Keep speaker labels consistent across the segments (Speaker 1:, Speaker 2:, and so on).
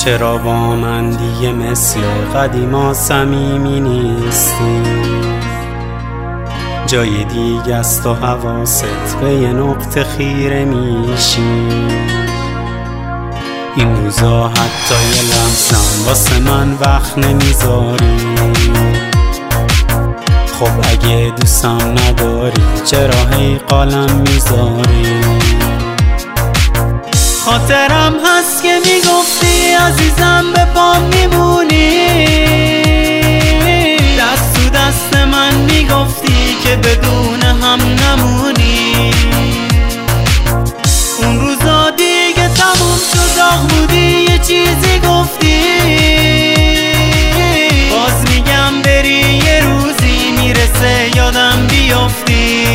Speaker 1: چرا با من دیگه مثل قدیما صمیمی نیستی؟ جای دیگه است و حواست به یه نقطه خیره میشی. این روزا حتی یه لحظم واسه من وقت نمیذاری. خب اگه دوستم نداری چرا هی قالم میذاری؟ خاطرم هست که میگفتی عزیزم به پام میمونی، دست تو دست من میگفتی که بدون هم نمونی. اون روزا دیگه تموم شد، داغ بودی یه چیزی گفتی. باز میگم بری یه روزی میرسه یادم بیافتی.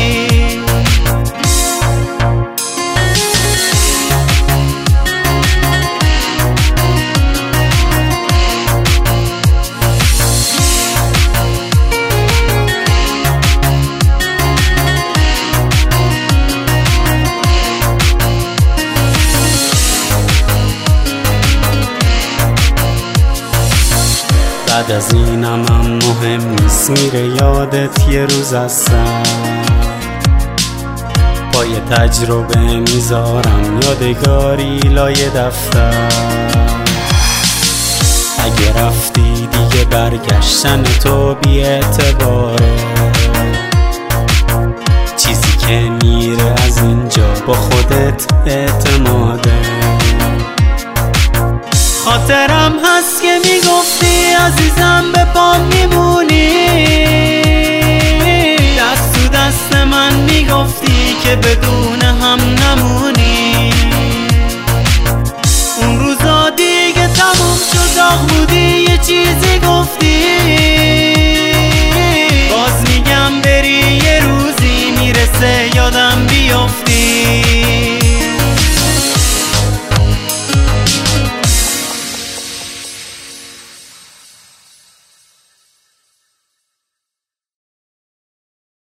Speaker 1: بعد از اینم هم مهم نیست، میره یادت یه روز از سر. با یه تجربه میذارم یادگاری لای دفتر. اگه رفتی دیگه برگشتن تو بی اعتباره. چیزی که میره از اینجا با خودت اعتماده. خاطرم هست که میگفتی عزیزم به پام میمونی، دست تو دست من میگفتی که بدون